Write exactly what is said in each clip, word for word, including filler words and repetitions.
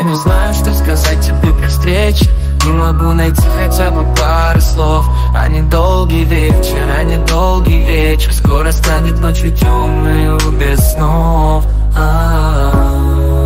Я не знаю, что сказать тебе при встрече, не могу найти хотя бы пары слов. А недолгий вечер, а недолгий вечер, скоро станет ночью темной без снов. А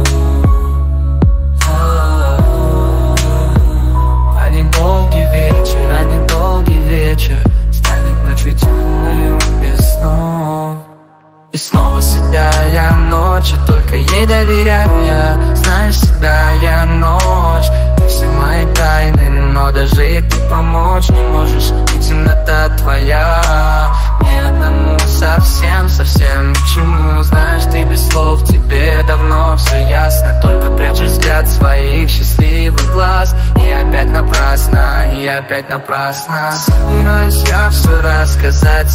недолгий вечер, а недолгий вечер, станет ночью темной без снов. И снова седая ночь, только ей доверяя. Знаешь, всегда я ночь, все мои тайны, но даже ей ты помочь не можешь. И темнота твоя мне одному совсем, совсем ни к чему. Знаешь, ты без слов, тебе давно все ясно, только прячешь взгляд своих счастливых глаз. И опять напрасно, и опять напрасно. Собираюсь я все рассказать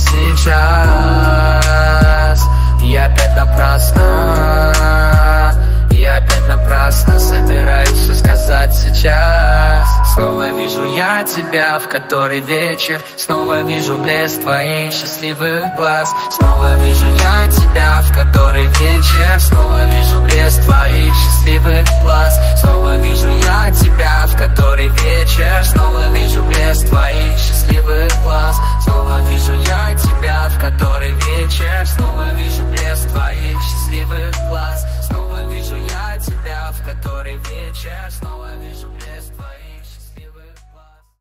сейчас, и опять напрасно, и опять напрасно. Собираюсь все сказать сейчас. Снова вижу я тебя в который вечер, снова вижу блеск твоих счастливых глаз. Снова вижу я тебя